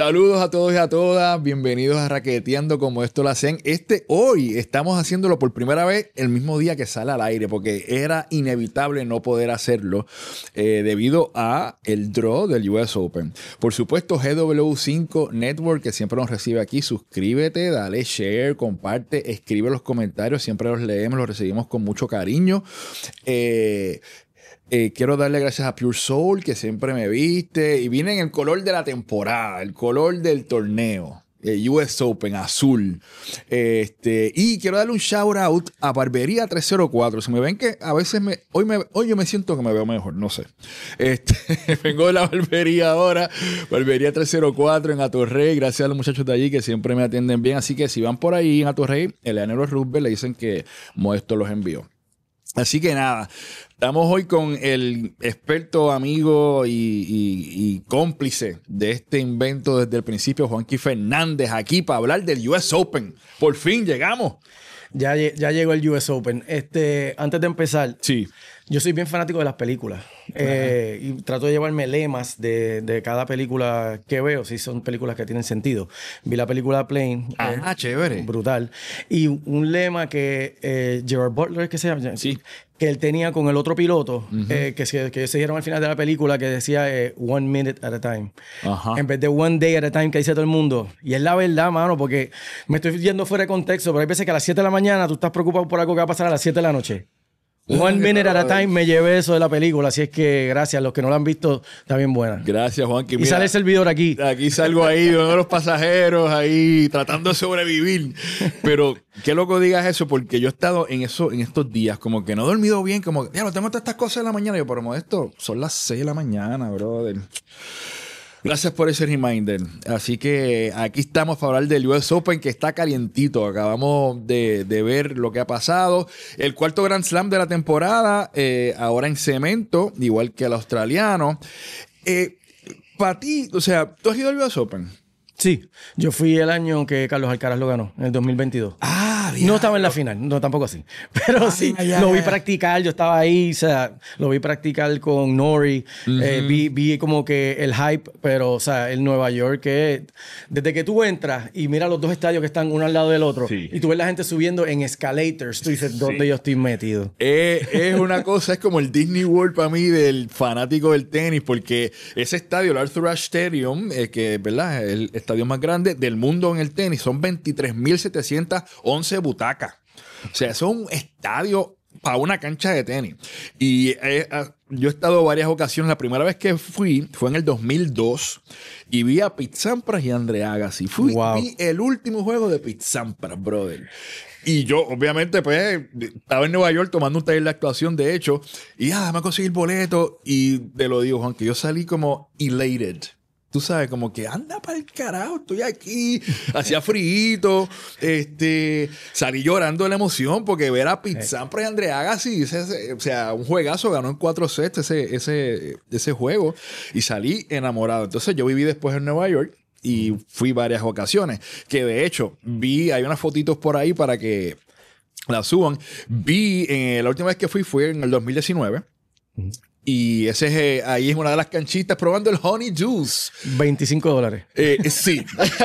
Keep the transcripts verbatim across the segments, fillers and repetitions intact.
Saludos a todos y a todas, bienvenidos a Raqueteando como esto lo hacen. Este hoy estamos haciéndolo por primera vez el mismo día que sale al aire, porque era inevitable no poder hacerlo eh, debido a el draw del U S Open. Por supuesto, G W cinco Network, que siempre nos recibe aquí. Suscríbete, dale share, comparte, escribe los comentarios, siempre los leemos, los recibimos con mucho cariño. Eh... Eh, quiero darle gracias a Pure Soul, que siempre me viste. Y viene en el color de la temporada, el color del torneo. El U S Open, azul. Este, y quiero darle un shout out a Barbería tres cero cuatro. Si me ven que a veces me... Hoy, me, hoy yo me siento que me veo mejor, no sé. Este, vengo de la barbería ahora. Barbería tres cero cuatro en Atorrey. Gracias a los muchachos de allí que siempre me atienden bien. Así que si van por ahí en Atorrey, el Eleanor Roosevelt le dicen que Modesto los envió. Así que nada, estamos hoy con el experto, amigo y, y, y cómplice de este invento desde el principio, Juanqui Fernández, aquí para hablar del U S Open. Por fin llegamos. Ya, ya llegó el U S Open. Este, antes de empezar, sí. Yo soy bien fanático de las películas. Eh, y trato de llevarme lemas de, de cada película que veo, si son películas que tienen sentido. Vi la película Plane. Ah, eh, chévere. Brutal. Y un lema que eh, Gerard Butler, que se llama, sí. que él tenía con el otro piloto, uh-huh. eh, que, se, que se dijeron al final de la película, que decía eh, one minute at a time. Ajá. En vez de one day at a time, que dice todo el mundo. Y es la verdad, mano, porque me estoy yendo fuera de contexto, pero hay veces que a las siete de la mañana tú estás preocupado por algo que va a pasar a las siete de la noche. One minute at a time me llevé eso de la película, así es que gracias. Los que no la han visto, está bien buena. Gracias, Juanqui. Y mira, sale el servidor aquí. Aquí salgo ahí, uno de los pasajeros ahí tratando de sobrevivir. Pero qué loco digas eso, porque yo he estado en eso en estos días, como que no he dormido bien, como, ya lo tengo todas estas cosas en la mañana. Yo, pero Modesto, son las seis de la mañana, brother. Gracias por ese reminder. Así que aquí estamos para hablar del U S Open, que está calientito. Acabamos de, de ver lo que ha pasado. El cuarto Grand Slam de la temporada, eh, ahora en cemento, igual que el australiano. Eh, para ti, o sea, ¿tú has ido al U S Open? Sí, yo fui el año que Carlos Alcaraz lo ganó, en el dos mil veintidós. Ah, bien. No estaba en la final, no, tampoco así. Pero ah, sí, ya, lo vi ya. practicar, yo estaba ahí, o sea, lo vi practicar con Nori. Uh-huh. eh, vi, vi como que el hype, pero, o sea, el Nueva York, que desde que tú entras y miras los dos estadios que están uno al lado del otro, sí. y tú ves la gente subiendo en escalators, tú dices, ¿dónde sí. yo estoy metido? Eh, es una cosa, es como el Disney World para mí del fanático del tenis, porque ese estadio, el Arthur Ashe Stadium, eh, que, ¿verdad?, el estadio más grande del mundo en el tenis, son veintitrés mil setecientas once butacas. O sea, eso es un estadio para una cancha de tenis. Y eh, yo he estado varias ocasiones. La primera vez que fui fue en el dos mil dos y vi a Pete Sampras y Andre Agassi. Fui, wow. Vi el último juego de Pete Sampras, brother. Y yo, obviamente, pues, estaba en Nueva York tomando un taller de actuación, de hecho, y ah, me conseguí el boleto. Y te lo digo, Juan, que yo salí como elated. Tú sabes, como que anda para el carajo, estoy aquí. Hacía frío, este, salí llorando de la emoción porque ver a Pete Sampras y Andre Agassi, ese, o sea, un juegazo, ganó en cuatro sets ese, ese, ese juego y salí enamorado. Entonces yo viví después en Nueva York y fui varias ocasiones, que de hecho vi, hay unas fotitos por ahí para que las suban. Vi, eh, la última vez que fui fue en el dos mil diecinueve. Uh-huh. Y ese es, eh, ahí es una de las canchitas probando el Honey Juice. veinticinco dólares. Eh, sí.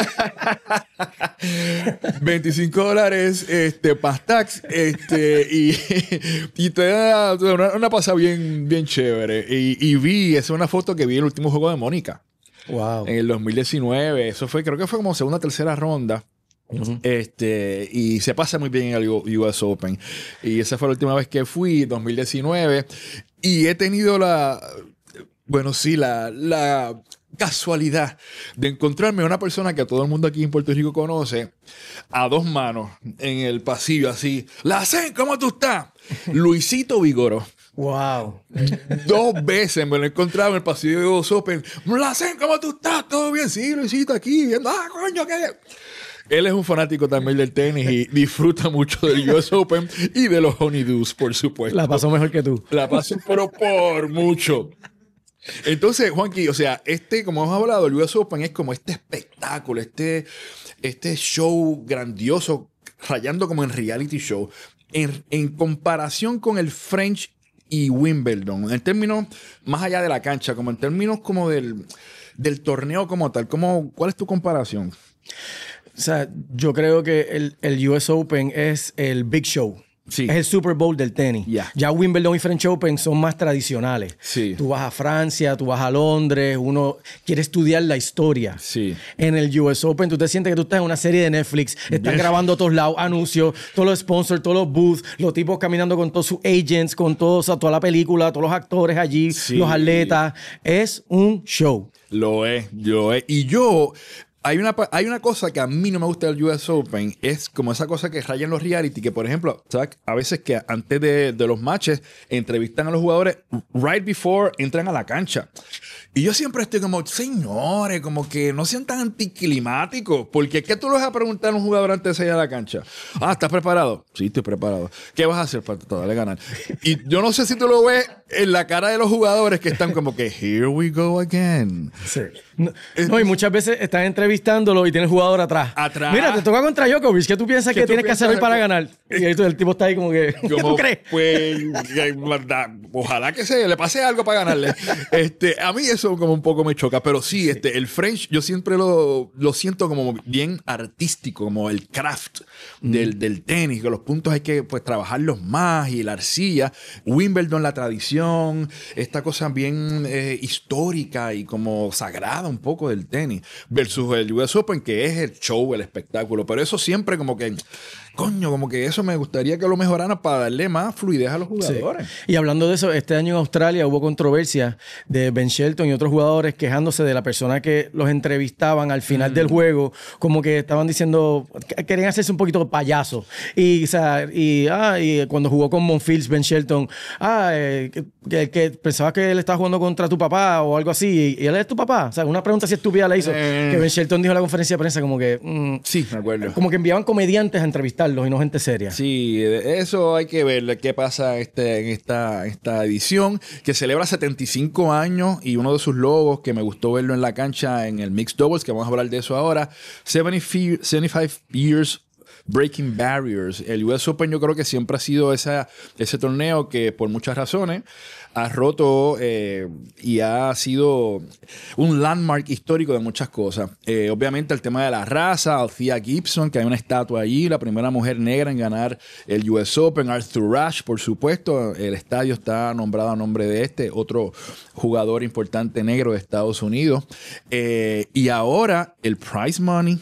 veinticinco dólares este, Pastax. Este, y, y te da una, una pasada bien, bien chévere. Y, y vi, esa es una foto que vi en el último juego de Mónica. Wow. En el dos mil diecinueve. Eso fue, creo que fue como segunda o tercera ronda. Uh-huh. Este, y se pasa muy bien en el U S Open. Y esa fue la última vez que fui, dos mil diecinueve. Y he tenido la, bueno, sí, la, la casualidad de encontrarme a una persona que a todo el mundo aquí en Puerto Rico conoce, a dos manos, en el pasillo, así. ¡Lacen, ¿cómo tú estás? Luisito Vigoró. Wow. Dos veces me lo he encontrado en el pasillo de U S Open. ¡Lacen, ¿cómo tú estás? ¿Todo bien? Sí, Luisito, aquí. Viendo. ¡Ah, coño, qué! Él es un fanático también del tenis y disfruta mucho del U S Open y de los honeydews, por supuesto. La pasó mejor que tú. La pasó, pero por mucho. Entonces, Juanqui, o sea, este, como hemos hablado, el U S Open es como este espectáculo, este, este show grandioso, rayando como en reality show, en, en comparación con el French y Wimbledon, en términos más allá de la cancha, como en términos como del... del torneo como tal. ¿Cómo, ¿Cuál es tu comparación? O sea, yo creo que el, el U S Open es el big show. Sí. Es el Super Bowl del tenis. Yeah. Ya Wimbledon y French Open son más tradicionales. Sí. Tú vas a Francia, tú vas a Londres, uno quiere estudiar la historia. Sí. En el U S Open tú te sientes que tú estás en una serie de Netflix, están Yeah. grabando a todos lados, anuncios, todos los sponsors, todos los booths, los tipos caminando con todos sus agents, con todos, o sea, toda la película, todos los actores allí, Sí. los atletas. Es un show. Lo es, lo es. Y yo... Hay una, hay una cosa que a mí no me gusta del U S Open, es como esa cosa que rayan los reality, que por ejemplo, ¿sabes? A veces que antes de, de los matches entrevistan a los jugadores right before entran a la cancha. Y yo siempre estoy como, señores, como que no sean tan anticlimáticos, porque ¿qué tú le vas a preguntar a un jugador antes de salir a la cancha? Ah, ¿estás preparado? Sí, estoy preparado. ¿Qué vas a hacer para tratar de ganar? Y yo no sé si tú lo ves en la cara de los jugadores que están como que, here we go again. Sí. No, no, y muchas veces están entrevistándolo y tiene el jugador atrás. Atrás. Mira, te toca contra Djokovic. ¿Qué tú piensas ¿Qué que tú tienes que hacer hoy piensas para que- ganar? Y ahí el tipo está ahí como que, ¿qué Como, tú crees? Pues, eh, verdad, ojalá que se le pase algo para ganarle. Este, a mí eso como un poco me choca, pero sí, este, el French yo siempre lo, lo siento como bien artístico, como el craft del, del tenis, que los puntos hay que pues trabajarlos más y la arcilla. Wimbledon, la tradición, esta cosa bien eh, histórica y como sagrada un poco del tenis, versus el U S Open, que es el show, el espectáculo. Pero eso siempre como que, coño, como que eso me gustaría que lo mejoraran para darle más fluidez a los jugadores. Sí. Y hablando de eso, este año en Australia hubo controversia de Ben Shelton y otros jugadores quejándose de la persona que los entrevistaban al final mm. del juego, como que estaban diciendo, que querían hacerse un poquito payaso. Y, o sea, y, ah, y cuando jugó con Monfils, Ben Shelton, ah, eh, que, que pensabas que él estaba jugando contra tu papá o algo así, y él es tu papá. O sea, una pregunta así estúpida le hizo, eh. que Ben Shelton dijo en la conferencia de prensa como que... Mm, sí, me acuerdo. Como que enviaban comediantes a entrevistarlos y no gente seria. Sí, eso hay que ver qué pasa este, en esta, esta edición, que celebra setenta y cinco años, y uno de sus logos que me gustó verlo en la cancha en el Mixed Doubles, que vamos a hablar de eso ahora, setenta y cinco years Breaking Barriers. El U S Open yo creo que siempre ha sido esa, ese torneo que por muchas razones ha roto eh, y ha sido un landmark histórico de muchas cosas. Eh, obviamente el tema de la raza, Althea Gibson, que hay una estatua allí, la primera mujer negra en ganar el U S Open, Arthur Ashe, por supuesto. El estadio está nombrado a nombre de este, otro jugador importante negro de Estados Unidos. Eh, y ahora el prize money.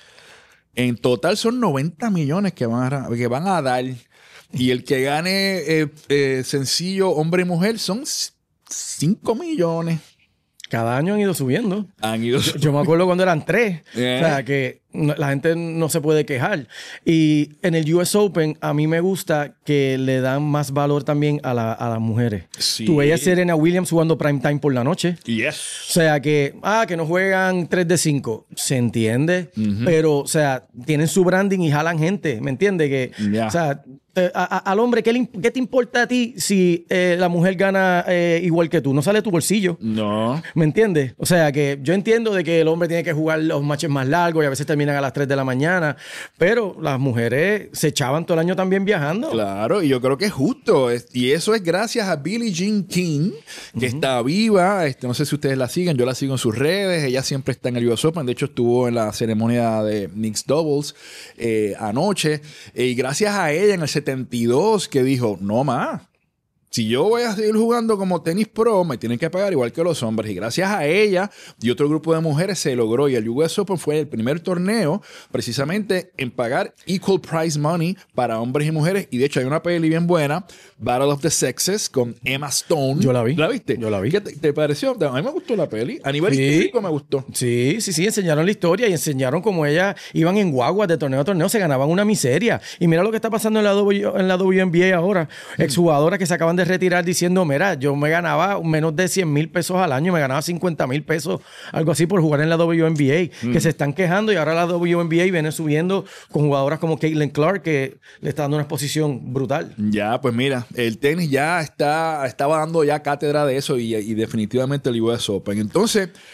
En total son noventa millones que van a, que van a dar. Y el que gane eh, eh, sencillo hombre y mujer son cinco millones. Cada año han ido subiendo. Han ido yo, yo me acuerdo cuando eran tres. Yeah. O sea, que no, la gente no se puede quejar. Y en el U S Open, a mí me gusta que le dan más valor también a, la, a las mujeres. Sí. Tú veías a Serena Williams jugando prime time por la noche. Yes. O sea, que, ah, que no juegan tres de cinco. Se entiende. Uh-huh. Pero, o sea, tienen su branding y jalan gente. ¿Me entiendes? Que, yeah. O sea... Eh, a, a, al hombre, ¿qué, le, ¿qué te importa a ti si eh, la mujer gana eh, igual que tú? No sale de tu bolsillo. No. ¿Me entiendes? O sea, que yo entiendo de que el hombre tiene que jugar los matches más largos y a veces terminan a las tres de la mañana, pero las mujeres se echaban todo el año también viajando. Claro, y yo creo que es justo. Y eso es gracias a Billie Jean King, que uh-huh. está viva. Este, no sé si ustedes la siguen, yo la sigo en sus redes. Ella siempre está en el U S Open. De hecho, estuvo en la ceremonia de Mixed Doubles eh, anoche. Eh, y gracias a ella en el setenta y dos que dijo, no más. Si yo voy a seguir jugando como tenis pro, me tienen que pagar igual que los hombres. Y gracias a ella y otro grupo de mujeres se logró. Y el U S Open fue el primer torneo precisamente en pagar equal prize money para hombres y mujeres. Y de hecho hay una peli bien buena, Battle of the Sexes, con Emma Stone. Yo la vi. ¿La viste? Yo la vi. ¿Qué te, te pareció? A mí me gustó la peli. A nivel sí. histórico me gustó. Sí, sí, sí. Enseñaron la historia y enseñaron cómo ellas iban en guaguas de torneo a torneo. Se ganaban una miseria. Y mira lo que está pasando en la, w, en la W N B A ahora. Mm. Exjugadoras que se acaban de retirar diciendo, mira, yo me ganaba menos de cien mil pesos al año, me ganaba cincuenta mil pesos, algo así por jugar en la W N B A, mm. que se están quejando y ahora la W N B A viene subiendo con jugadoras como Caitlin Clark, que le está dando una exposición brutal. Ya, pues mira, el tenis ya está, estaba dando ya cátedra de eso y, y definitivamente el U S Open. Entonces,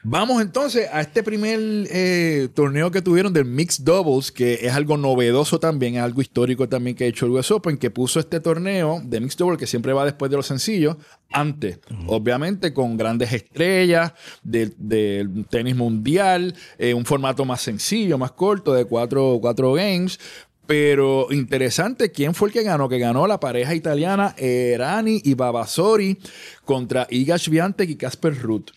Vamos entonces a este primer eh, torneo que tuvieron del Mixed Doubles, que es algo novedoso también, es algo histórico también que ha hecho el U S Open, que puso este torneo de Mixed Doubles, que siempre va después de los sencillos, antes, uh-huh. obviamente con grandes estrellas del de tenis mundial, eh, un formato más sencillo, más corto, de cuatro, cuatro games. Pero interesante, ¿quién fue el que ganó? Que ganó la pareja italiana Errani y Vavasori contra Iga Swiatek y Casper Ruud.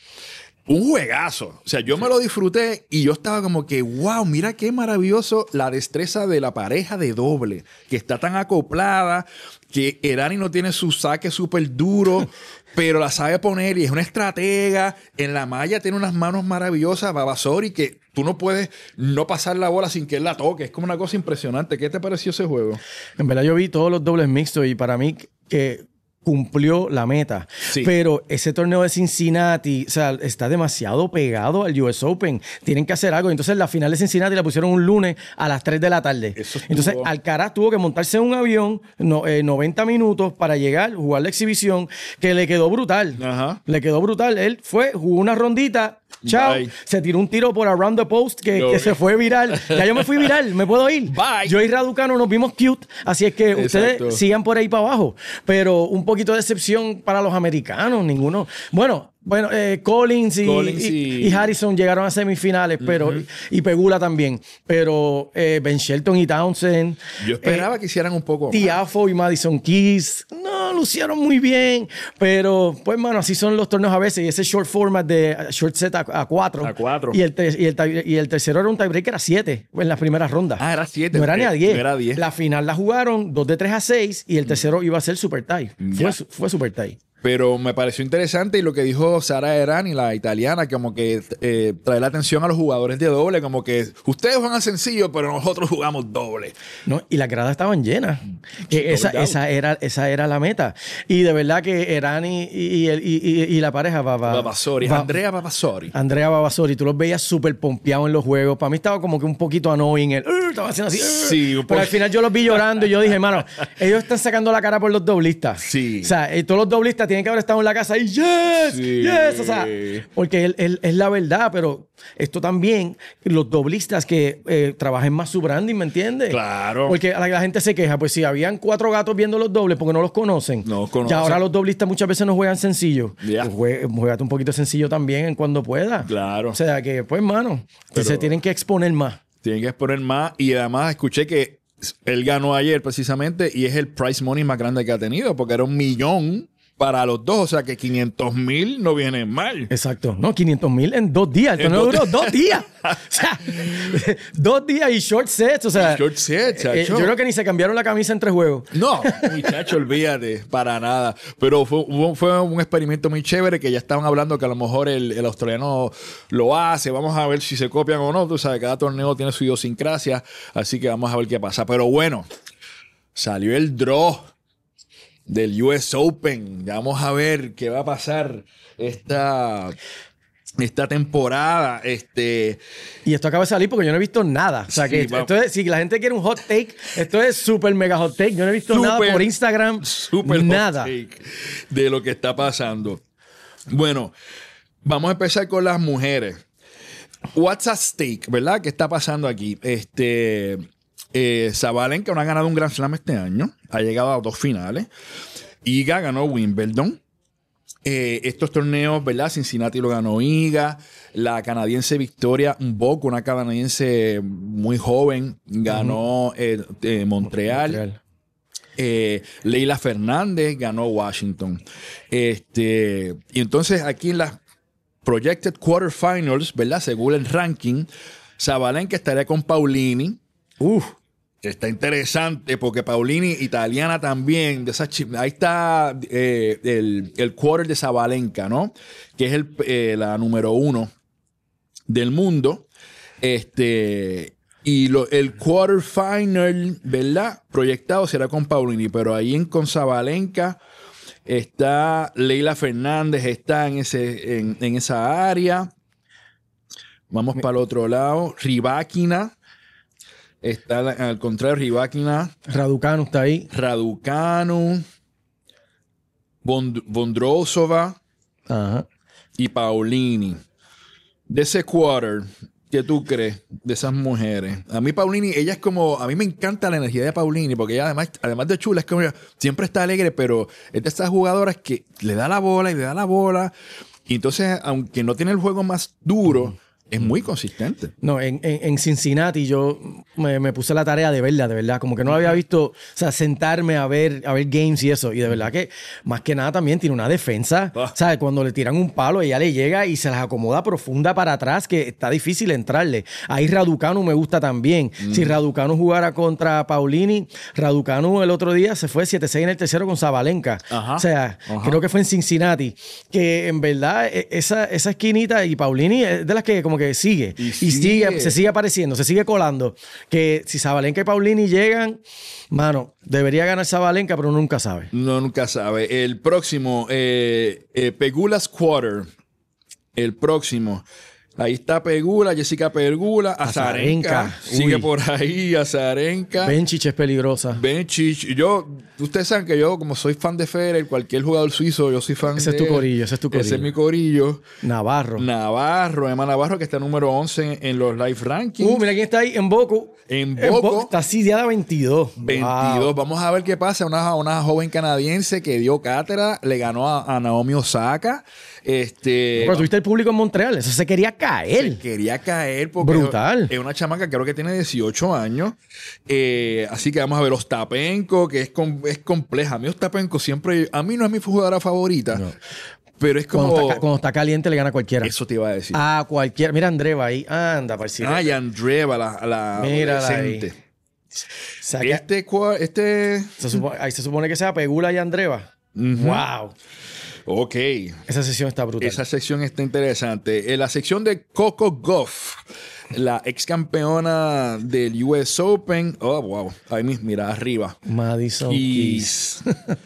Un juegazo. O sea, yo me lo disfruté y yo estaba como que, wow, mira qué maravilloso la destreza de la pareja de doble, que está tan acoplada, que Errani no tiene su saque súper duro, pero la sabe poner y es una estratega. En la malla tiene unas manos maravillosas, Vavasori, que tú no puedes no pasar la bola sin que él la toque. Es como una cosa impresionante. ¿Qué te pareció ese juego? En verdad yo vi todos los dobles mixtos y para mí que cumplió la meta. Sí. Pero ese torneo de Cincinnati, o sea, está demasiado pegado al U S Open. Tienen que hacer algo. Entonces la final de Cincinnati la pusieron un lunes a las tres de la tarde. Eso Entonces Alcaraz tuvo que montarse en un avión no, eh, noventa minutos para llegar, jugar la exhibición, que le quedó brutal. Ajá. Le quedó brutal. Él fue, jugó una rondita. Chao. Bye. Se tiró un tiro por Around the Post que, no. que se fue viral. Ya yo me fui viral. ¿Me puedo ir? Bye. Yo y Raducanu nos vimos cute. Así es que Exacto. ustedes sigan por ahí para abajo. Pero un poquito de excepción para los americanos. Ninguno. Bueno, bueno eh, Collins, y, Collins y... Y, y Harrison llegaron a semifinales. Pero, uh-huh. y, y Pegula también. Pero eh, Ben Shelton y Townsend. Yo esperaba eh, que hicieran un poco. Tiafoe y Madison Keys. No, lucieron muy bien. Pero, pues, mano, así son los torneos a veces. Y ese short format de short set a, a cuatro. A cuatro. Y el, te, y, el, y el tercero era un tiebreaker a siete en las primeras rondas. Ah, era siete. No era ni a diez. No era diez. La final la jugaron dos de tres a seis y el tercero iba a ser super tie. Fue, fue super tie. Pero me pareció interesante y lo que dijo Sara Errani, la italiana, como que eh, trae la atención a los jugadores de doble, como que ustedes juegan sencillo, pero nosotros jugamos doble. No, y las gradas estaban llenas. Que esa, esa, era, esa era la meta. Y de verdad que Errani y, y, y, y, y la pareja Vavasori, va, Andrea Vavasori. Andrea Vavasori, tú los veías súper pompeados en los juegos. Para mí estaba como que un poquito annoying. El, estaba haciendo así. Sí, pero pues... al final yo los vi llorando y yo dije, mano, ellos están sacando la cara por los doblistas. Sí. O sea, eh, todos los doblistas tienen que haber estado en la casa y yes, sí. yes, o sea, porque él, él, es la verdad, pero esto también, los doblistas que eh, trabajen más su branding, ¿me entiendes? Claro. Porque la, la gente se queja, pues si habían cuatro gatos viendo los dobles porque no los conocen. No los conocen. Ya ahora los doblistas muchas veces no juegan sencillo. Yeah. Pues juega, juegate un poquito sencillo también en cuando pueda. Claro. O sea que, pues, mano, pero se tienen que exponer más. Tienen que exponer más y además escuché que él ganó ayer precisamente y es el prize money más grande que ha tenido porque era un millón para los dos, o sea que quinientos mil no vienen mal. Exacto. No, quinientos mil en dos días. El torneo duró dos días. O sea, dos días y short sets. O sea, short sets, eh, yo creo que ni se cambiaron la camisa entre juegos. No, muchacho, olvídate, para nada. Pero fue, fue un experimento muy chévere que ya estaban hablando que a lo mejor el, el australiano lo hace. Vamos a ver si se copian o no. Tú sabes, cada torneo tiene su idiosincrasia, así que vamos a ver qué pasa. Pero bueno, salió el draw del U S Open. Vamos a ver qué va a pasar esta, esta temporada. Este... Y esto acaba de salir porque yo no he visto nada. O sea, sí, que esto es, si la gente quiere un hot take, esto es súper mega hot take. Yo no he visto super, nada por Instagram. Súper nada. Hot take de lo que está pasando. Bueno, vamos a empezar con las mujeres. What's at stake, ¿verdad? ¿Qué está pasando aquí? Este... Eh, Sabalenka no ha ganado un Grand Slam este año. Ha llegado a dos finales. Iga ganó Wimbledon. Eh, estos torneos, ¿verdad? Cincinnati lo ganó Iga. La canadiense Victoria Mbok, una canadiense muy joven, ganó uh-huh. eh, eh, Montreal. Montreal. Eh, Leila Fernández ganó Washington. Este, y entonces aquí en las Projected Quarterfinals, ¿verdad? Según el ranking, Sabalenka estaría con Paulini. Uf, está interesante porque Paulini, italiana también, de esa ch- ahí está eh, el, el quarter de Sabalenka, ¿no? Que es el, eh, la número uno del mundo. Este, y lo, el quarter final, ¿verdad? Proyectado será con Paulini, pero ahí en, con Sabalenka está Leila Fernández, está en, ese, en, en esa área. Vamos para el otro lado. Rybakina. Está al contrario, Rybakina. Raducanu está ahí. Raducanu. Bond- Vondrousova. Ajá. Y Paulini. De ese quarter, ¿qué tú crees de esas mujeres? A mí Paulini, ella es como... A mí me encanta la energía de Paulini porque ella además, además de chula, es como ella siempre está alegre, pero es de estas jugadoras que le da la bola y le da la bola. Y entonces, aunque no tiene el juego más duro... Es muy consistente. No, en, en, en Cincinnati yo me, me puse la tarea de verla, de verdad. Como que no la había visto, o sea, sentarme a ver, a ver games y eso. Y de verdad que, más que nada, también tiene una defensa. Ah. ¿Sabes? Cuando le tiran un palo, ella le llega y se las acomoda profunda para atrás, que está difícil entrarle. Ahí Raducanu me gusta también. Mm. Si Raducanu jugara contra Paulini, Raducanu el otro día se fue siete seis en el tercero con Sabalenka. Ajá. O sea, Ajá. creo que fue en Cincinnati. Que en verdad, esa, esa esquinita y Paulini es de las que como que sigue y, y sigue. sigue, se sigue apareciendo, se sigue colando. Que si Sabalenka y Paulini llegan, mano, debería ganar Sabalenka, pero uno nunca sabe. No, nunca sabe. El próximo, eh, eh, Pegula's Quarter. El próximo. Ahí está Pegula, Jessica Pegula, Azarenka. Sigue Uy. por ahí, Azarenka. Bencic es peligrosa. Bencic. Yo, ustedes saben que yo, como soy fan de Federer, cualquier jugador suizo, yo soy fan ese de... Ese es tu corillo, ese es tu corillo. Ese es mi corillo. Navarro. Navarro, Emma Navarro, que está número once en, en los live rankings. Uh, mira quién está ahí, en Boco. En Boco. Está sediada veintidós. veintidós. Wow. Vamos a ver qué pasa. Una, una joven canadiense que dio cátedra, le ganó a, a Naomi Osaka. Este, pero tuviste el público en Montreal, eso se quería caer. Se quería caer porque brutal. Es una chamaca, creo que tiene dieciocho años. Eh, así que vamos a ver Ostapenko, que es, com, es compleja. A mí Ostapenko siempre, a mí no es mi jugadora favorita. No. Pero es como... Cuando está, cuando está caliente le gana a cualquiera. Eso te iba a decir. A cualquiera. Mira Andreva ahí. Anda, parcial. Ah, y Andreva, la, la adolescente. Saca, este, este... Se supone, ahí se supone que sea Pegula y Andreva. Uh-huh. Wow. Ok. Esa sección está brutal. Esa sección está interesante. En la sección de Coco Gauff, la ex campeona del U S Open. Oh, wow. Ahí mira, arriba. Madison Keys.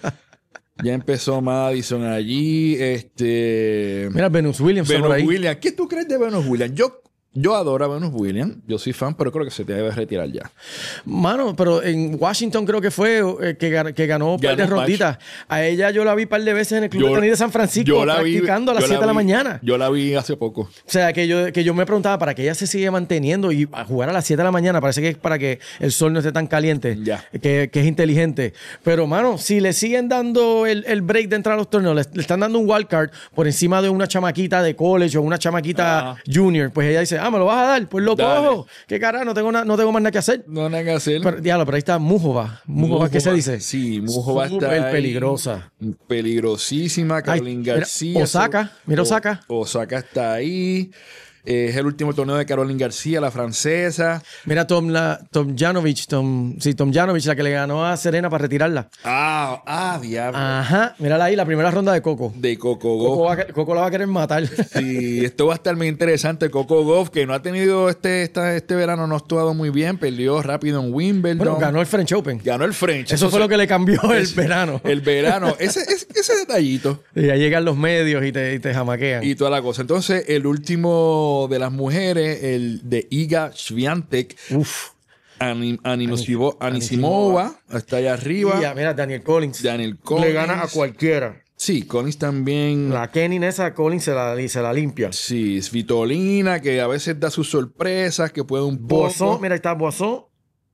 Ya empezó Madison allí. Este. Mira, Venus Williams. Venus Williams. ¿Qué tú crees de Venus Williams? Yo. Yo adoro a Venus Williams. Yo soy fan, pero creo que se te debe retirar ya. Mano, pero en Washington creo que fue eh, que, que ganó un par de ronditas. A ella yo la vi un par de veces en el Club yo, de Tenis de San Francisco practicando vi, a las siete de la mañana. Yo la vi hace poco. O sea, que yo, que yo me preguntaba para que ella se siga manteniendo y a jugar a las siete de la mañana. Parece que es para que el sol no esté tan caliente. Ya. Que, que es inteligente. Pero, mano, si le siguen dando el, el break de entrar a los torneos, le, le están dando un wildcard por encima de una chamaquita de college o una chamaquita ah. junior, pues ella dice, ah, me lo vas a dar, pues lo Dale. cojo. ¿Qué carajo? No tengo, na- no tengo más nada que hacer. No nada que hacer. Pero, diablo, pero ahí está Mujova. Mujova, ¿qué se dice? Sí, Mujova está peligrosa. Peligrosísima. Caroline García. Osaka. Mira Osaka. O, Osaka está ahí. Eh, es el último torneo de Caroline García, la francesa. Mira Tom, la, Tom Janovich, Tom, sí, Tom Janovich, la que le ganó a Serena para retirarla. Ah, ah, diablo. Ajá, mírala ahí, la primera ronda de Coco. De Coco Gauff. Coco, va a, Coco la va a querer matar. Sí, esto va a estar muy interesante. Coco Gauff, que no ha tenido este, esta, este verano, no ha actuado muy bien, perdió rápido en Wimbledon. Bueno, ganó el French Open. Ganó el French. Eso, Eso fue se... lo que le cambió el verano. El verano, ese, ese, ese detallito. Y ya llegan los medios y te, y te jamaquean. Y toda la cosa. Entonces, el último de las mujeres, el de Iga Swiatek. Uf. Anim, Anisimova, Anisimova está allá arriba. Y ya, mira, Daniel Collins. Daniel Collins. Le gana a cualquiera. Sí, Collins también. La Kenin esa, Collins se la, se la limpia. Sí, Svitolina, que a veces da sus sorpresas, que puede un poco. Boisson, mira, ahí está Boisson.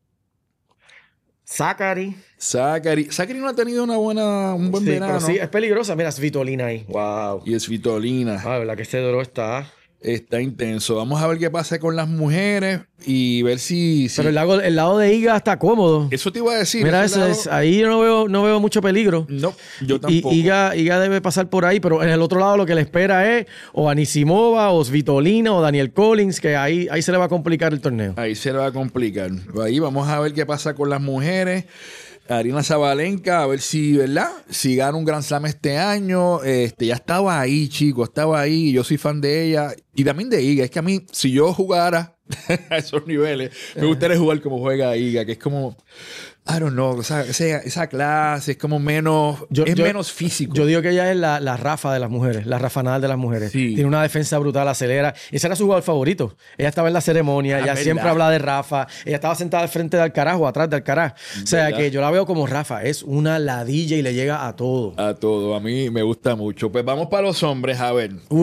Zachary. Zachary. Zachary no ha tenido una buena, un buen sí, verano. Sí, es peligrosa. Mira, Svitolina ahí. Wow. Y Svitolina. Ah, verdad que este duro está... Está intenso. Vamos a ver qué pasa con las mujeres y ver si... si... Pero el lado, el lado de Iga está cómodo. Eso te iba a decir. Mira, ese lado... es, ahí yo no veo, no veo mucho peligro. No, yo tampoco. Y Iga, Iga debe pasar por ahí, pero en el otro lado lo que le espera es o Anisimova, o Svitolina, o Daniel Collins, que ahí, ahí se le va a complicar el torneo. Ahí se le va a complicar. Ahí vamos a ver qué pasa con las mujeres. Aryna Sabalenka, a ver si, ¿verdad? Si gana un Grand Slam este año. Este, ya estaba ahí, chico, estaba ahí. Yo soy fan de ella. Y también de Iga. Es que a mí, si yo jugara a esos niveles, me gustaría jugar como juega Iga, que es como... I don't know, esa, esa, esa clase es como menos, yo, es yo, menos físico. Yo digo que ella es la, la Rafa de las mujeres, la Rafa Nadal de las mujeres. Sí. Tiene una defensa brutal, acelera. Ese era su jugador favorito. Ella estaba en la ceremonia, ah, ella ¿verdad? Siempre habla de Rafa. Ella estaba sentada al frente de Alcaraz o atrás de Alcaraz. O sea ¿verdad? Que yo la veo como Rafa, es una ladilla y le llega a todo. A todo, a mí me gusta mucho. Pues vamos para los hombres, a ver. Uy.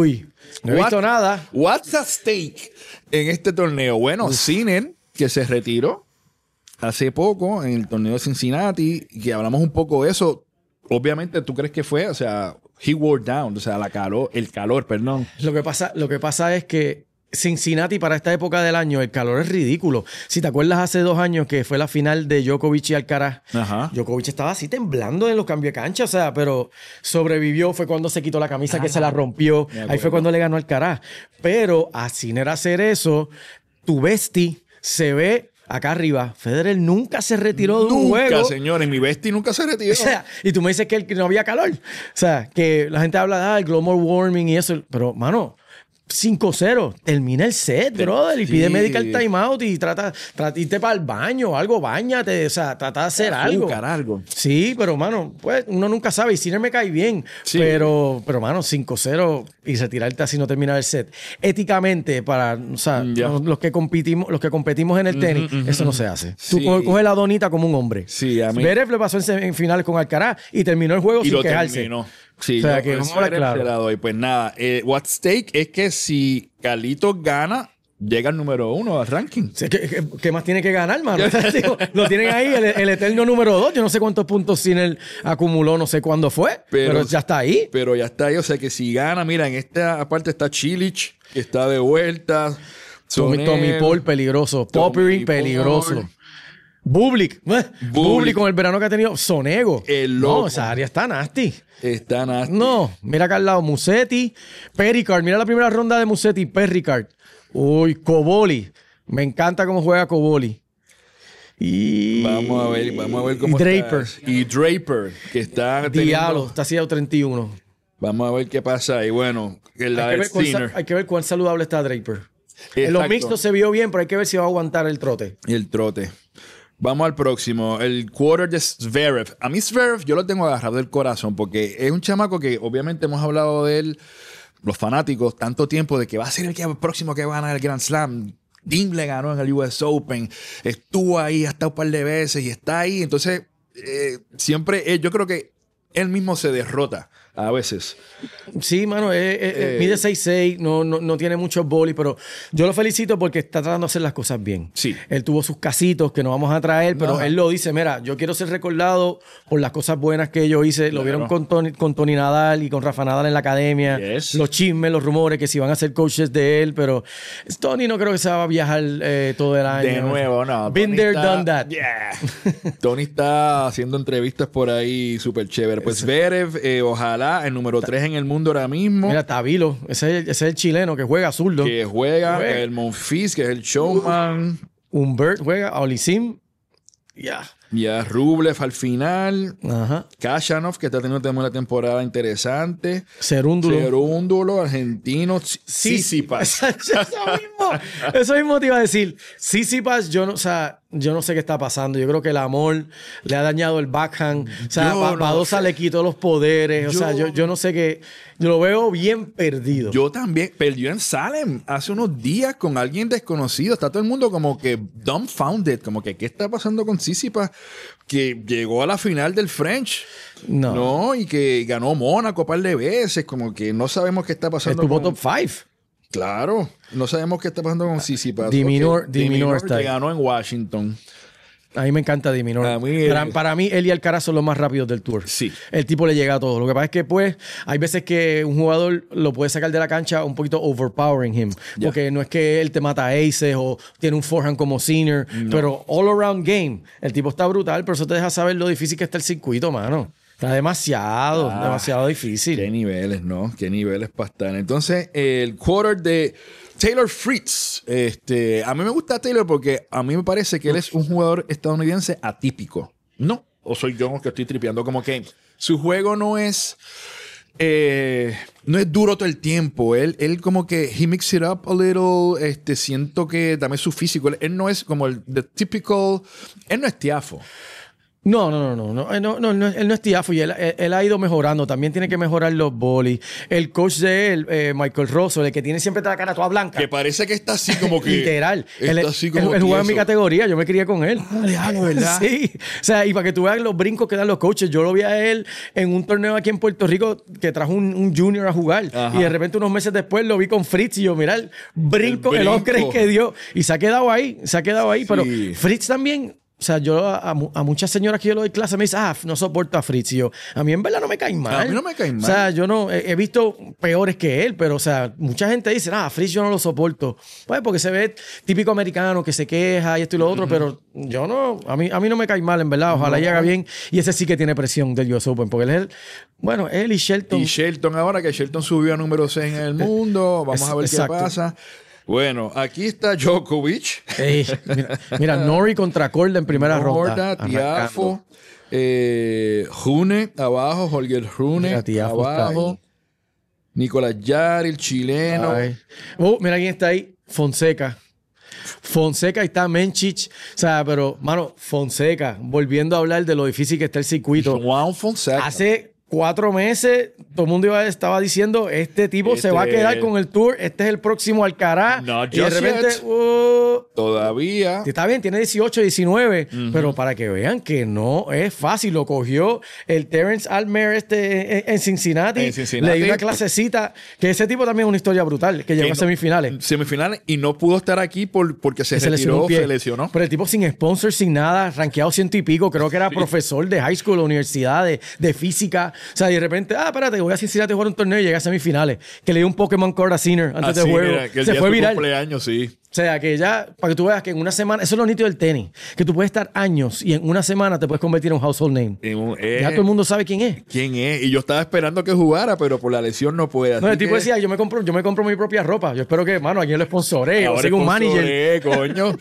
No he visto nada. What's at stake en este torneo? Bueno, Sinner, que se retiró hace poco en el torneo de Cincinnati, que hablamos un poco de eso. Obviamente, ¿tú crees que fue? O sea, he wore down, o sea, la calor, el calor, perdón. Lo que pasa, lo que pasa es que Cincinnati para esta época del año, el calor es ridículo. Si te acuerdas hace dos años que fue la final de Djokovic y Alcaraz, Ajá. Djokovic estaba así temblando en los cambios de cancha, o sea, pero sobrevivió, fue cuando se quitó la camisa, ah, que se la rompió, ahí fue cuando le ganó Alcaraz. Pero a Sinner hacer eso, tu bestie se ve acá arriba. Federer nunca se retiró de un nunca, juego. Nunca, señores. Mi bestie nunca se retiró. O sea, y tú me dices que, el, que no había calor. O sea, que la gente habla de ah, el global warming y eso. Pero, mano, cinco cero. Termina el set, brother. Y sí. Pide medical timeout y trata, trata irte para el baño o algo. Báñate. O sea, trata de hacer algo. algo. Sí, pero, mano, pues uno nunca sabe. Y Sinner me cae bien. Sí. Pero, pero, mano, cinco cero y retirarte así no terminar el set. Éticamente, para, o sea, yeah. los, los que competimos, los que competimos en el tenis, uh-huh, uh-huh. eso no se hace. Sí. Tú coges la donita como un hombre. Sí, a mí. Zverev le pasó en, en finales con Alcaraz y terminó el juego y sin lo quejarse. Terminó. Sí, o sea, yo, que vamos a hablar claro. Y pues nada, eh, what's stake es que si Carlitos gana, llega al número uno al ranking. ¿Qué, qué, qué más tiene que ganar, mano? Lo tienen ahí, el, el eterno número dos. Yo no sé cuántos puntos Sinner acumuló, no sé cuándo fue, pero, pero ya está ahí. Pero ya está ahí, o sea que si gana, mira, en esta parte está Cilic, que está de vuelta. Tommy, Tommy Paul, peligroso. Poppery, peligroso. Bublik. Bublik con el verano que ha tenido. Sonego. El loco. No, esa área está nasty. Está nasty. No, mira acá al lado. Musetti, Perricard. Mira la primera ronda de Musetti, Perricard. Uy, Coboli. Me encanta cómo juega Coboli. Y... Vamos a ver, vamos a ver cómo y Draper. Está. Y Draper, que está teniendo... Diablo, está haciendo treinta y uno. Vamos a ver qué pasa ahí. Bueno, el hay, que cuán, hay que ver cuán saludable está Draper. Exacto. En los mixtos se vio bien, pero hay que ver si va a aguantar el trote. El trote. Vamos al próximo, el quarter de Zverev. A mí Zverev yo lo tengo agarrado del corazón porque es un chamaco que obviamente hemos hablado de él, los fanáticos, tanto tiempo de que va a ser el, que, el próximo que va a ganar el Grand Slam. Dean le ganó en el U S Open, estuvo ahí, ha estado un par de veces y está ahí. Entonces, eh, siempre, eh, yo creo que él mismo se derrota a veces. Sí, mano, eh, eh, eh, mide seis seis, no, no, no tiene muchos bolis, pero yo lo felicito porque está tratando de hacer las cosas bien. Sí. Él tuvo sus casitos que no vamos a traer, pero Ajá. él lo dice, mira, yo quiero ser recordado por las cosas buenas que yo hice. Claro. Lo vieron con Tony, con Tony Nadal y con Rafa Nadal en la academia. Yes. Los chismes, los rumores que si van a ser coaches de él, pero Tony no creo que se va a viajar eh, todo el año. De nuevo, no. Been Tony there, está, done that. Yeah. Tony está haciendo entrevistas por ahí súper chévere. Pues Zverev, eh, ojalá, el número tres en el mundo ahora mismo. Mira, Tabilo, ese es, el, ese es el chileno que juega zurdo. Que juega, juega. El Monfils, que es el showman. Humbert juega, Olisim. Ya. Yeah. Ya, Rublev al final. Ajá. Khachanov, que está teniendo una temporada interesante. Cerúndulo. Cerúndulo, argentino. Tsitsipas. Eso mismo. Eso mismo te iba a decir. Tsitsipas, yo no, o sea, yo no sé qué está pasando. Yo creo que el amor le ha dañado el backhand. O sea, no, Badosa no, le quitó los poderes. Yo, o sea, yo, yo no sé qué. Yo lo veo bien perdido. Yo también. Perdió en Salem hace unos días con alguien desconocido. Está todo el mundo como que dumbfounded. Como que, ¿qué está pasando con Tsitsipas? Que llegó a la final del French. No. No, y que ganó Mónaco un par de veces. Como que no sabemos qué está pasando. Estuvo top five. Claro. No sabemos qué está pasando con Tsitsipas. Diminor, okay. Diminor está. Que ganó en Washington. A mí me encanta Diminor. A mí, para, para mí, él y Alcaraz son los más rápidos del tour. Sí. El tipo le llega a todo. Lo que pasa es que, pues, hay veces que un jugador lo puede sacar de la cancha un poquito overpowering him. Yeah. Porque no es que él te mata aces o tiene un forehand como senior. No. Pero all around game, el tipo está brutal, pero eso te deja saber lo difícil que está el circuito, mano. Está demasiado, ah, demasiado difícil. Qué niveles, ¿no? Qué niveles para estar. Entonces, el quarter de Taylor Fritz. Este, a mí me gusta Taylor porque a mí me parece que él es un jugador estadounidense atípico. No, o soy yo que estoy tripeando. Como que su juego no es... Eh, no es duro todo el tiempo. Él, él como que he mix it up a little. Este, siento que también su físico. Él, él no es como el the typical... Él no es Tiafo. No, no, no, no, no, no, no, él no es tiafo y él, él, él ha ido mejorando. También tiene que mejorar los bolis. El coach de él, eh, Michael Russell, el que tiene siempre la cara toda blanca. Que parece que está así como que... Literal. Está él, así como él, él jugaba en mi categoría, yo me crié con él. Ah, diablo, ¿verdad? Sí. O sea, y para que tú veas los brincos que dan los coaches, yo lo vi a él en un torneo aquí en Puerto Rico que trajo un, un junior a jugar. Ajá. Y de repente unos meses después lo vi con Fritz y yo, mira el brinco, el, el Oscar que dio. Y se ha quedado ahí, se ha quedado ahí. Sí. Pero Fritz también... O sea, yo a, a muchas señoras que yo le doy clase me dicen, ah, no soporto a Fritz. Y yo, a mí en verdad no me cae mal. A mí no me cae mal. O sea, yo no, he, he visto peores que él, pero o sea, mucha gente dice, ah, Fritz yo no lo soporto. Pues porque se ve típico americano que se queja y esto y lo otro, uh-huh. pero yo no, a mí, a mí no me cae mal, en verdad. Ojalá no. y haga bien. Y ese sí que tiene presión del U S Open, porque él es el, bueno, él y Shelton. Y Shelton ahora, que Shelton subió a número seis en el mundo. Vamos es, a ver exacto. qué pasa. Bueno, aquí está Djokovic. Ey, mira, mira Norrie contra Korda en primera Korda, ronda. Tiafoe, eh, Rune abajo, Holger Rune abajo, Nicolás Jarry, el chileno. Oh, mira quién está ahí, Fonseca. Fonseca y está Mencic. O sea, pero, mano, Fonseca, volviendo a hablar de lo difícil que está el circuito. Juan Fonseca. Hace cuatro meses, todo el mundo iba, estaba diciendo, este tipo este... se va a quedar con el tour, este es el próximo Alcaraz. Not y de repente, uh, todavía. Está bien, tiene dieciocho, diecinueve, uh-huh. pero para que vean que no es fácil. Lo cogió el Terence Altmaier este en, en, Cincinnati, en Cincinnati. Le dio una clasecita, que ese tipo también es una historia brutal, que llegó que a semifinales. No, semifinales y no pudo estar aquí por, porque se, se retiró, se lesionó. Pero el tipo sin sponsor, sin nada, rankeado ciento y pico, creo que era sí. profesor de high school, universidad, de, de física. O sea, y de repente, ah, espérate, voy a Cincinnati a jugar un torneo y llegué a semifinales. Que le dio un Pokémon Card a Sinner antes del juego. Mira, que el se día fue de viral. Cumpleaños, sí. O sea, que ya, para que tú veas que en una semana, eso es lo nítido del tenis, que tú puedes estar años y en una semana te puedes convertir en un household name. Eh, ya todo el mundo sabe quién es. ¿Quién es? Y yo estaba esperando que jugara, pero por la lesión no puede. No, el tipo que... decía, yo me compro, yo me compro mi propia ropa. Yo espero que, mano, alguien lo sponsoree o siga un manager. Coño.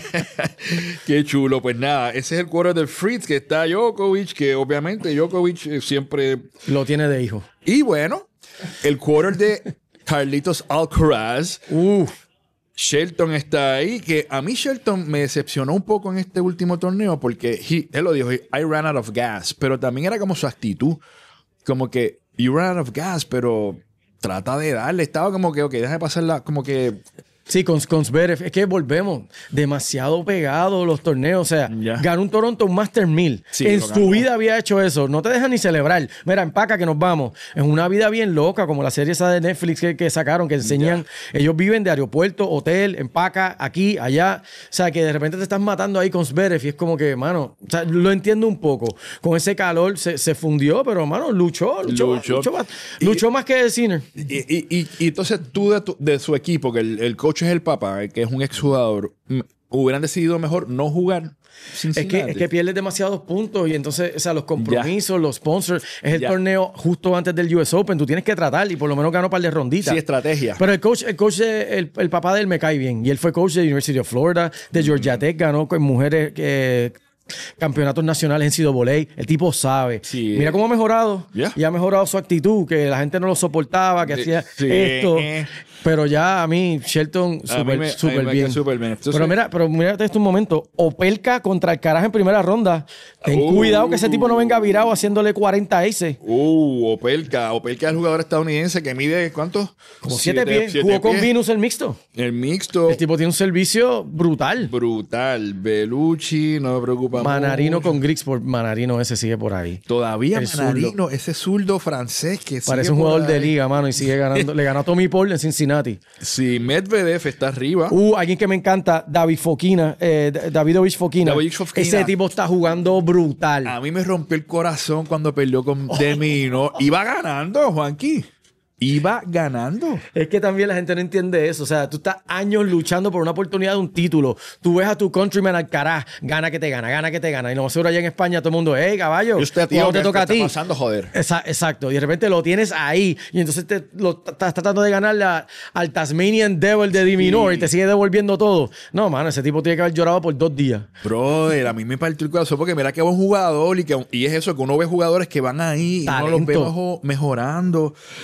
Qué chulo. Pues nada, ese es el cuadro del Fritz, que está Djokovic, que obviamente Djokovic siempre... Lo tiene de hijo. Y bueno, el quarter de Carlitos Alcaraz. Uf. Shelton está ahí, que a mí Shelton me decepcionó un poco en este último torneo porque he, él lo dijo, I ran out of gas, pero también era como su actitud, como que you ran out of gas, pero trata de darle, estaba como que, ok, déjame pasarla, como que... Sí, con, con Zverev, es que volvemos demasiado pegados los torneos. O sea, yeah. ganó un Toronto, un Master mil. Sí, en su vida había hecho eso. No te dejan ni celebrar. Mira, empaca que nos vamos. Es una vida bien loca, como la serie esa de Netflix que, que sacaron, que enseñan. Yeah. Ellos viven de aeropuerto, hotel, empaca, aquí, allá. O sea, que de repente te estás matando ahí con Zverev y es como que, mano, o sea, lo entiendo un poco. Con ese calor se, se fundió, pero, mano, luchó. Luchó, luchó. luchó, más, y, luchó más que Sinner. Y, y, y, y entonces tú de, tu, de su equipo, que el, el coach es el papá, que es un exjugador, hubieran decidido mejor no jugar. Es que, es que pierdes demasiados puntos y entonces, o sea, los compromisos, yeah. los sponsors, es el yeah. torneo justo antes del U S Open. Tú tienes que tratar y por lo menos ganó un par de ronditas. Sí, estrategia. Pero el coach, el coach, de, el, el papá de él me cae bien. Y él fue coach de University of Florida, de Georgia Tech, ganó con mujeres que... campeonatos nacionales en sido voley. El tipo sabe. Sí. Mira cómo ha mejorado. Yeah. Y ha mejorado su actitud, que la gente no lo soportaba, que hacía sí. esto. Pero ya a mí, Shelton, súper super bien. Super bien. Entonces, pero mira, pero mírate esto un momento. Opelka contra Alcaraz en primera ronda. Ten uh, cuidado que ese tipo no venga virado haciéndole cuarenta ace. Uh, Opelka. Opelka es el jugador estadounidense que mide, ¿cuánto? Como siete, siete pies. Siete Jugó pies. Con Venus el mixto. El mixto. El tipo tiene un servicio brutal. Brutal. Bellucci, no me preocupa Manarino mucho. Con Griggs, por Manarino ese sigue por ahí. Todavía el Manarino, zurdo. Ese zurdo francés que parece sigue un jugador de liga, mano, y sigue ganando. Le ganó a Tommy Paul en Cincinnati. Sí, Medvedev está arriba. Uh, alguien que me encanta, David Fokina, eh, Davidovich Fokina. Davidovich Fokina. Ese tipo está jugando brutal. A mí me rompió el corazón cuando perdió con oh. Demino. Iba ganando, Juanqui. Iba ganando. Es que también la gente no entiende eso. O sea, tú estás años luchando por una oportunidad de un título. Tú ves a tu countryman Alcaraz, gana que te gana, gana que te gana. Y no más seguro allá en España todo el mundo, hey, caballo, usted, tío, ¿cuándo te toca a ti? Está pasando, joder. Esa, exacto. Y de repente lo tienes ahí. Y entonces te, lo estás tratando de ganar al Tasmanian Devil de Diminor sí. y te sigue devolviendo todo. No, mano, ese tipo tiene que haber llorado por dos días. Brother, a mí me partió el corazón porque mira que buen jugador y, que, y es eso, que uno ve jugadores que van ahí Talento. Y uno los ve mejorando. Así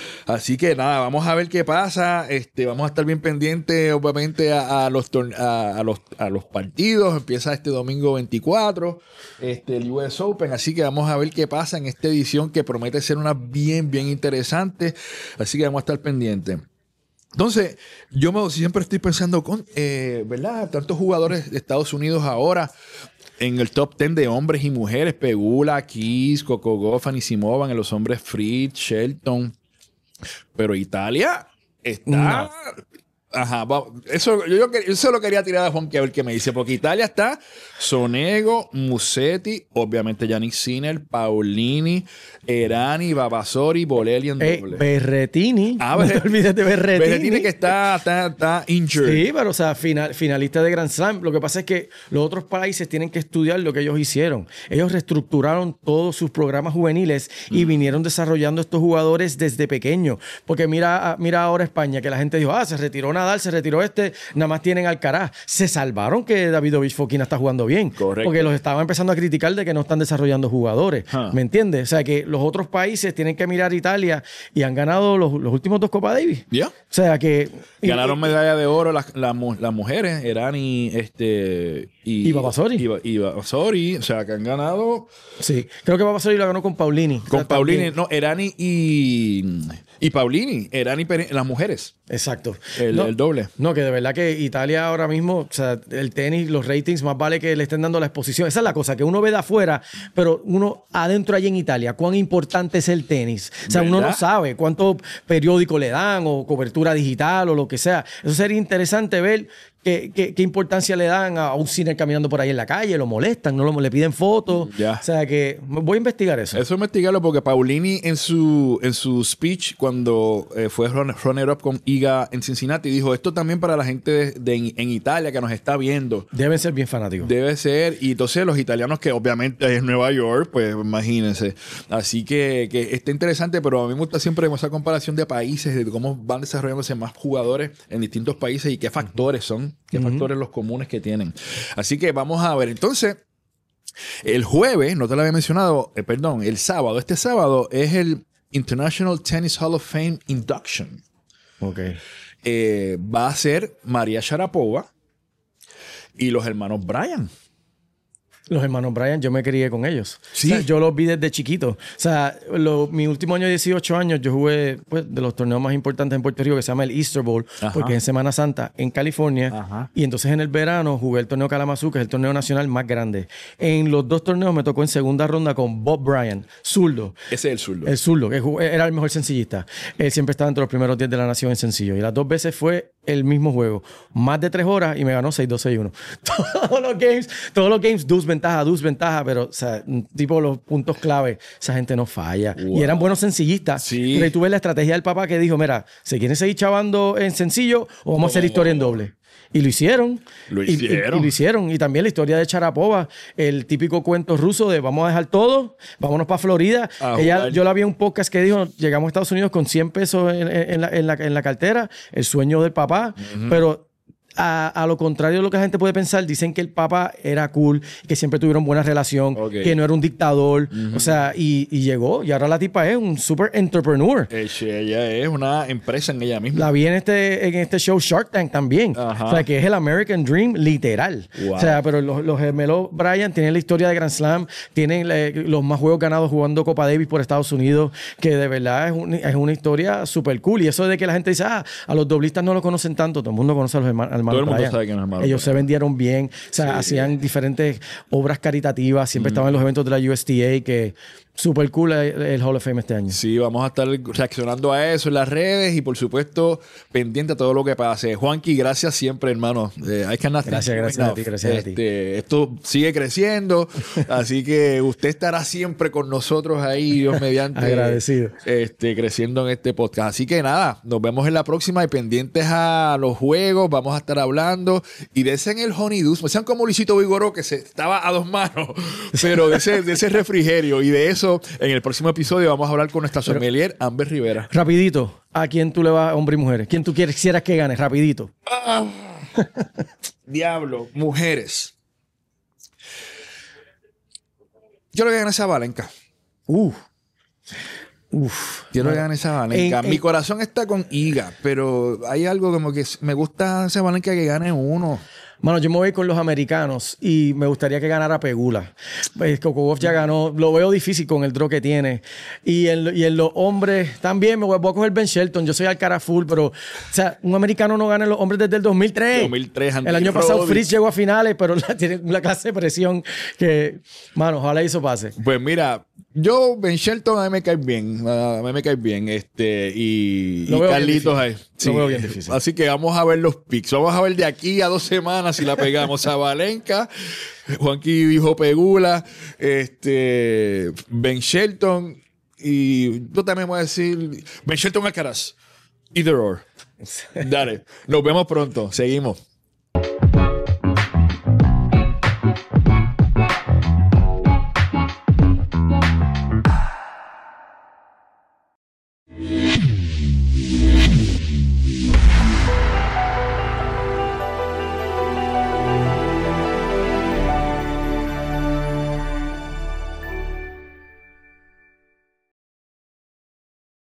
Así que nada, vamos a ver qué pasa. Este, vamos a estar bien pendientes, obviamente, a, a, los, a, a, los, a los partidos. Empieza este domingo veinticuatro, este, el U S Open. Así que vamos a ver qué pasa en esta edición que promete ser una bien, bien interesante. Así que vamos a estar pendientes. Entonces, yo me, siempre estoy pensando con, eh, ¿verdad? Tantos jugadores de Estados Unidos ahora en el top diez de hombres y mujeres. Pegula, Keys, Coco Gauff, Anisimova, en los hombres Fritz, Shelton. Pero Italia está... No. Ajá, va, eso yo, yo, yo se lo quería tirar a Juan que a ver qué me dice, porque Italia está Sonego, Musetti, obviamente Yannick Sinner, Paolini, Errani, Vavasori, Bolelli en eh, doble. Berretini. Ah, no te olvides de Berretini. Berretini que está, está, está injured. Sí, pero o sea, final, finalista de Grand Slam. Lo que pasa es que los otros países tienen que estudiar lo que ellos hicieron. Ellos reestructuraron todos sus programas juveniles y mm. vinieron desarrollando estos jugadores desde pequeños. Porque mira, mira ahora España, que la gente dijo, ah, se retiró Nadal, se retiró este, nada más tienen Alcaraz. Se salvaron que Davidovich Fokina está jugando bien. Correcto. Porque los estaban empezando a criticar de que no están desarrollando jugadores. Huh. ¿Me entiendes? O sea, que los otros países tienen que mirar Italia y han ganado los, los últimos dos Copa Davis. Ya. Yeah. O sea, que... Ganaron y, medalla de oro las, las, las mujeres, Errani este, y... Y Vavasori. Y, y Vavasori, o sea, que han ganado... Sí, creo que Vavasori la ganó con Paulini. Con Paulini, también. No, Errani y... Y Paulini, Errani, las mujeres. Exacto. El, no, el doble. No, que de verdad que Italia ahora mismo, o sea, el tenis, los ratings, más vale que le estén dando la exposición. Esa es la cosa, que uno ve de afuera, pero uno adentro allí en Italia, cuán importante es el tenis. O sea, ¿verdad? Uno no sabe cuánto periódico le dan o cobertura digital o lo que sea. Eso sería interesante ver qué, qué, qué importancia le dan a un cine caminando por ahí en la calle, lo molestan, no lo, le piden fotos. Ya. O sea, que voy a investigar eso. Eso investigarlo porque Paulini en su, en su speech cuando eh, fue runner-up con Iga en Cincinnati dijo, esto también para la gente de, de, en Italia que nos está viendo. Deben ser bien fanáticos. Debe ser. Y entonces los italianos que obviamente es Nueva York, pues imagínense. Así que, que está interesante, pero a mí me gusta siempre esa comparación de países, de cómo van desarrollándose más jugadores en distintos países y qué factores son, qué uh-huh. factores los comunes que tienen. Así que vamos a ver. Entonces, el jueves, no te lo había mencionado, eh, perdón, el sábado, este sábado es el International Tennis Hall of Fame Induction. Ok. Eh, va a ser María Sharapova y los hermanos Bryan. Los hermanos Bryan, yo me crié con ellos. Sí. O sea, yo los vi desde chiquito. O sea, lo, mi último año de dieciocho años, yo jugué pues, de los torneos más importantes en Puerto Rico, que se llama el Easter Bowl, Ajá. porque es en Semana Santa, en California. Ajá. Y entonces en el verano jugué el torneo Kalamazoo, que es el torneo nacional más grande. En los dos torneos me tocó en segunda ronda con Bob Bryan, zurdo. Ese es el zurdo. El zurdo, que era el mejor sencillista. Él siempre estaba entre los primeros diez de la nación en sencillo. Y las dos veces fue el mismo juego. Más de tres horas y me ganó seis dos seis uno. Todos los games, todos los games, dos ventajas, dos ventajas, pero, o sea, tipo los puntos clave, esa gente no falla. Wow. Y eran buenos sencillistas. Sí. Pero ahí tú ves la estrategia del papá que dijo, mira, ¿se quieren seguir chavando en sencillo o vamos oh. a hacer historia en doble? Y lo hicieron. Lo hicieron. Y, y, y lo hicieron. Y también la historia de Sharapova, el típico cuento ruso de vamos a dejar todo, vámonos para Florida. A Ella, jugar. Yo la vi en un podcast que dijo, llegamos a Estados Unidos con cien pesos en, en, la, en, la, en la cartera, el sueño del papá, uh-huh. pero... A, a lo contrario de lo que la gente puede pensar, dicen que el Papa era cool, que siempre tuvieron buena relación, okay. que no era un dictador, uh-huh. o sea, y, y llegó, y ahora la tipa es un super entrepreneur. Ella es una empresa en ella misma. La vi en este, en este show Shark Tank también, uh-huh. o sea, que es el American Dream literal. Wow. O sea, pero los, los gemelos Bryan tienen la historia de Grand Slam, tienen eh, los más juegos ganados jugando Copa Davis por Estados Unidos, que de verdad es, un, es una historia super cool. Y eso de que la gente dice, ah, a los doblistas no lo conocen tanto, todo el mundo conoce a los hermanos. Todo el mundo sabe quién es hermano. Ellos se vendieron bien, o sea, sí. hacían diferentes obras caritativas, siempre mm. estaban en los eventos de la U S T A, que super cool el, el Hall of Fame este año. Sí, vamos a estar reaccionando a eso en las redes y por supuesto pendiente a todo lo que pase. Juanqui, gracias siempre, hermano. Eh, I cannot gracias, gracias enough. a ti, gracias este, a ti. Esto sigue creciendo, así que usted estará siempre con nosotros ahí, Dios mediante. Agradecido. Este, creciendo en este podcast. Así que nada, nos vemos en la próxima y pendientes a los juegos, vamos a estar hablando y de ese en el Honeydew, sean como Luisito Vigoró que se estaba a dos manos, pero de ese, de ese refrigerio y de eso en el próximo episodio vamos a hablar con nuestra sommelier Amber Rivera. Rapidito, ¿a quién tú le vas, hombre y mujeres? ¿Quién tú quieres, quisieras que gane? Rapidito. Ah, diablo, mujeres. Yo le voy a ganar a Sabalenka. Uh. Uf, Quiero que gane Sabalenka. Mi corazón está con Iga, pero hay algo como que me gusta Sabalenka que gane uno. Mano, yo me voy con los americanos y me gustaría que ganara Pegula. Pues Kokogov ya ganó. Lo veo difícil con el draw que tiene. Y en, y en los hombres también me voy, voy a coger Ben Shelton. Yo soy Alcaraz full, pero o sea, un americano no gana en los hombres desde el dos mil tres. dos mil tres, el año pasado Fritz llegó a finales, pero la, tiene una clase de presión que, mano, ojalá eso pase. Pues mira, yo, Ben Shelton, a mí me cae bien. A mí me cae bien. Este, y, y Carlitos ahí. Sí. Lo veo bien difícil. Así que vamos a ver los picks. Vamos a ver de aquí a dos semanas si la pegamos. Sabalenka, Juanqui dijo Pegula, este, Ben Shelton. Y yo también voy a decir Ben Shelton Alcaraz. Either or. Dale. Nos vemos pronto. Seguimos.